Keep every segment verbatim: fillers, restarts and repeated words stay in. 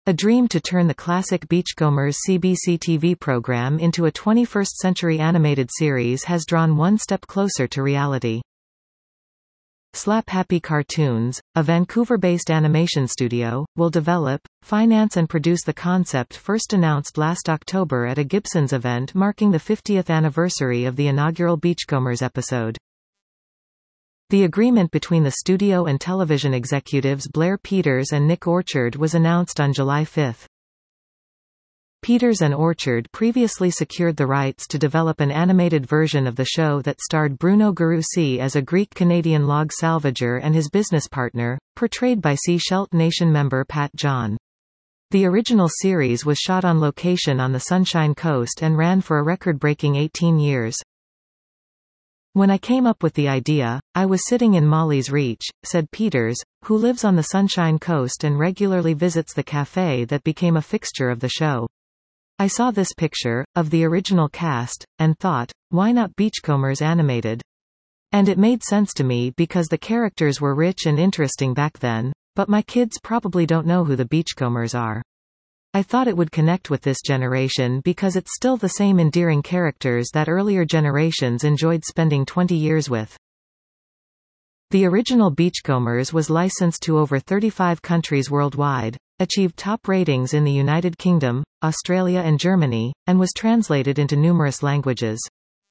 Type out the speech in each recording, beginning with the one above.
A dream to turn the classic Beachcombers C B C T V program into a twenty-first century animated series has drawn one step closer to reality. Slap Happy Cartoons, a Vancouver-based animation studio, will develop, finance and produce the concept first announced last October at a Gibsons event marking the fiftieth anniversary of the inaugural Beachcombers episode. The agreement between the studio and television executives Blair Peters and Nick Orchard was announced on July fifth. Peters and Orchard previously secured the rights to develop an animated version of the show that starred Bruno Gurucci as a Greek-Canadian log salvager and his business partner, portrayed by Sea Shelt Nation member Pat John. The original series was shot on location on the Sunshine Coast and ran for a record-breaking eighteen years. When I came up with the idea, I was sitting in Molly's Reach, said Peters, who lives on the Sunshine Coast and regularly visits the cafe that became a fixture of the show. I saw this picture, of the original cast, and thought, why not Beachcombers animated? And it made sense to me because the characters were rich and interesting back then, but my kids probably don't know who the Beachcombers are. I thought it would connect with this generation because it's still the same endearing characters that earlier generations enjoyed spending twenty years with. The original Beachcombers was licensed to over thirty-five countries worldwide, achieved top ratings in the United Kingdom, Australia and Germany, and was translated into numerous languages.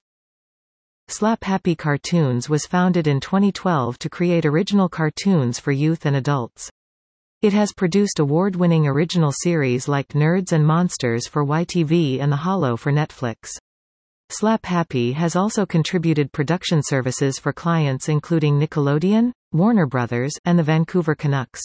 Slap Happy Cartoons was founded in twenty twelve to create original cartoons for youth and adults. It has produced award-winning original series like Nerds and Monsters for Y T V and The Hollow for Netflix. Slap Happy has also contributed production services for clients including Nickelodeon, Warner Brothers, and the Vancouver Canucks.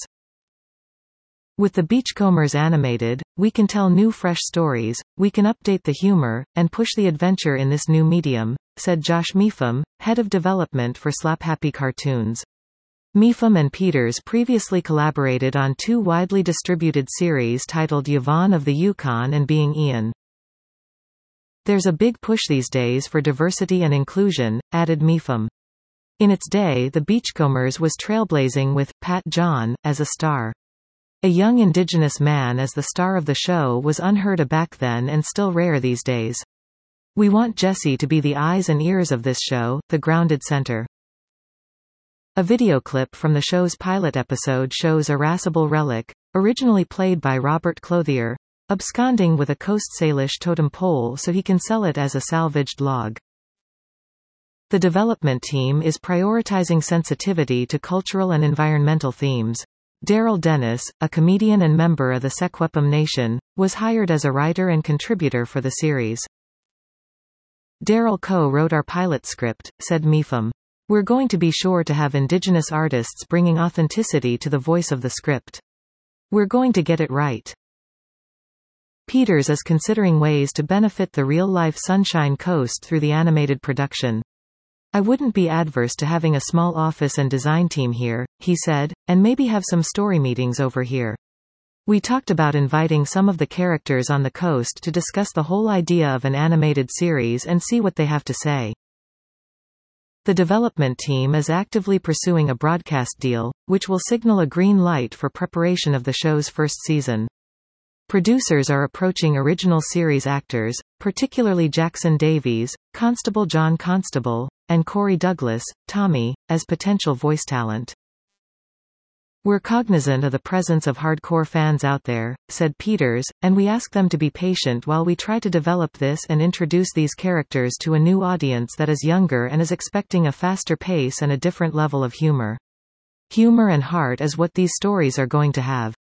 With the Beachcombers animated, we can tell new fresh stories, we can update the humor, and push the adventure in this new medium, said Josh Meefum, head of development for Slap Happy Cartoons. Meefum and Peters previously collaborated on two widely distributed series titled Yvonne of the Yukon and Being Ian. There's a big push these days for diversity and inclusion, added Meefum. In its day the Beachcombers was trailblazing with Pat John as a star. A young Indigenous man as the star of the show was unheard of back then and still rare these days. We want Jesse to be the eyes and ears of this show, the grounded center. A video clip from the show's pilot episode shows Irascible Relic, originally played by Robert Clothier, absconding with a Coast Salish totem pole so he can sell it as a salvaged log. The development team is prioritizing sensitivity to cultural and environmental themes. Daryl Dennis, a comedian and member of the Secwepemc Nation, was hired as a writer and contributor for the series. Daryl co-wrote our pilot script, said Meefum. We're going to be sure to have Indigenous artists bringing authenticity to the voice of the script. We're going to get it right. Peters is considering ways to benefit the real-life Sunshine Coast through the animated production. I wouldn't be adverse to having a small office and design team here, he said, and maybe have some story meetings over here. We talked about inviting some of the characters on the coast to discuss the whole idea of an animated series and see what they have to say. The development team is actively pursuing a broadcast deal, which will signal a green light for preparation of the show's first season. Producers are approaching original series actors, particularly Jackson Davies, Constable John Constable, and Corey Douglas, Tommy, as potential voice talent. We're cognizant of the presence of hardcore fans out there, said Peters, and we ask them to be patient while we try to develop this and introduce these characters to a new audience that is younger and is expecting a faster pace and a different level of humor. Humor and heart is what these stories are going to have.